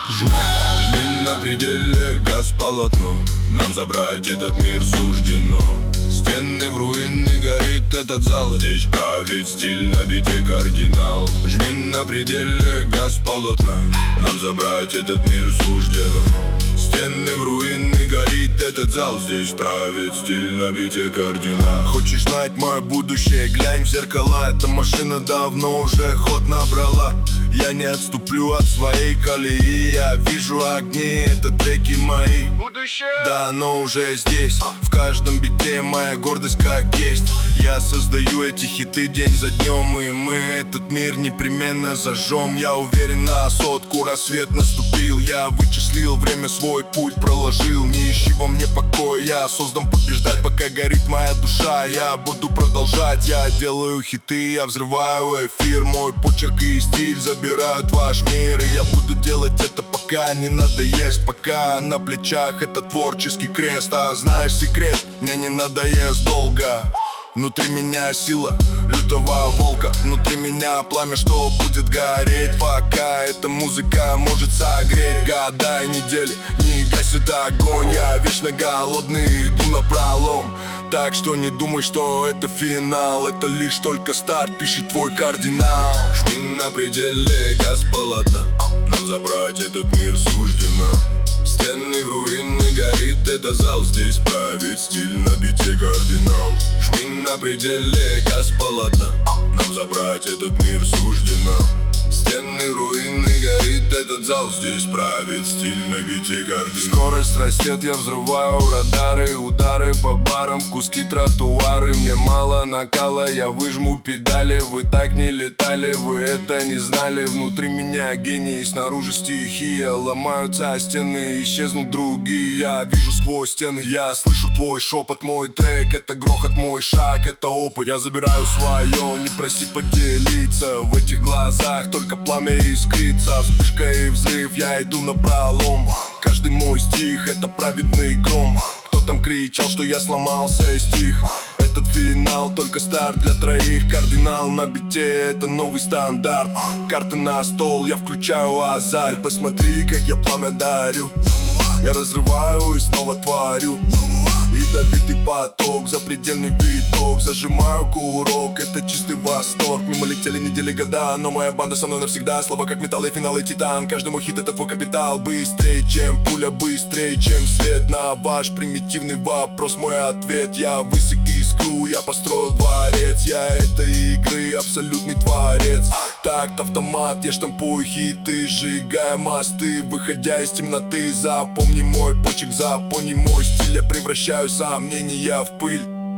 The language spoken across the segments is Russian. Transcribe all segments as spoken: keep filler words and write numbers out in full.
Жми на пределе, газ полотно. Нам забрать этот мир суждено. Стены в руины, горит этот зал. Здесь правит стиль, набитый кардинал. Жми на пределе, газ полотна. Нам забрать этот мир суждено. Стены в руины, горит этот зал. Здесь правит стиль, набитый кардинал. Хочешь знать мое будущее? Глянь в зеркала. Эта машина давно уже ход набрала. Я не отступлю от своей колеи. Я вижу огни, это треки мои. Будущее? Да, оно уже здесь. В каждом бите моя гордость как есть. Я создаю эти хиты день за днем, и мы этот мир непременно зажжем. Я уверен на сотку, рассвет наступил. Я вычислил время, свой путь проложил. Не ищи во мне покоя, я создан побеждать. Пока горит моя душа, я буду продолжать. Я делаю хиты, я взрываю эфир. Мой почерк и стиль забирают ваш мир. И я буду делать это, пока не надоест. Пока на плечах это творческий крест. А знаешь секрет, мне не надоест долго. Внутри меня сила лютого волка. Внутри меня пламя, что будет гореть, пока эта музыка может согреть. Года и недели не гасит огонь. Я вечно голодный, иду напролом. Так что не думай, что это финал. Это лишь только старт, пиши твой кардинал. Жми на пределе, газ полотна. Нам забрать этот мир суждено. Стены в руины, горит этот зал. Здесь правит стиль, набитый кардинал. Жми на пределе, газ полотна. Нам забрать этот мир суждено. Стены руины, горит этот зал. Здесь правит стиль, набитый кардинал. Скорость растет, я взрываю радары. Удары по барам, куски тротуары. Мне мало накала, я выжму педали. Вы так не летали, вы это не знали. Внутри меня гений, снаружи стихия. Ломаются стены, исчезнут другие. Я вижу сквозь стены, я слышу твой шепот. Мой трек, это грохот, мой шаг, это опыт. Я забираю свое, не проси поделиться. В этих глазах только пламя искрится. Вспышка и взрыв, я иду напролом. Каждый мой стих, это праведный гром. Кто там кричал, что я сломался и стих? Этот финал, только старт для троих. Кардинал на бите, это новый стандарт. Карты на стол, я включаю азарт. Посмотри, как я пламя дарю. Я разрываю и снова творю. Ядовитый поток, запредельный биток. Зажимаю курок, это чистый восторг. Мимо летели недели, года, но моя банда со мной навсегда. Слова как металл и финал и титан. Каждый мой хит это твой капитал. Быстрее, чем пуля, быстрее, чем свет. На ваш примитивный вопрос мой ответ. Я высек искру, я построил дворец. Я этой игры абсолютный творец. Такт автомат, я штампую хиты, сжигая мосты, выходя из темноты. Запомни мой почерк, запомни мой стиль. Я превращаю сомнения в пыль.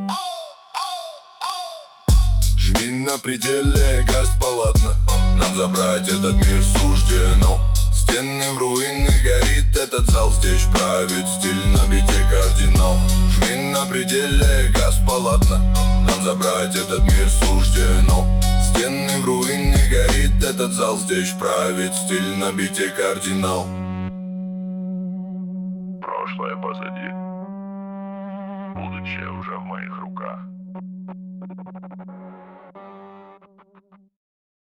Жми на пределе, газ полотна. Нам забрать этот мир суждено. Стены в руины, горит этот зал. Здесь правит стиль, набитый кардинал. Жми на пределе, газ полотна. Нам забрать этот мир суждено. Стены в руины, горит этот зал. Здесь правит стиль, набитый кардинал. Прошлое позади, будущее уже в моих руках.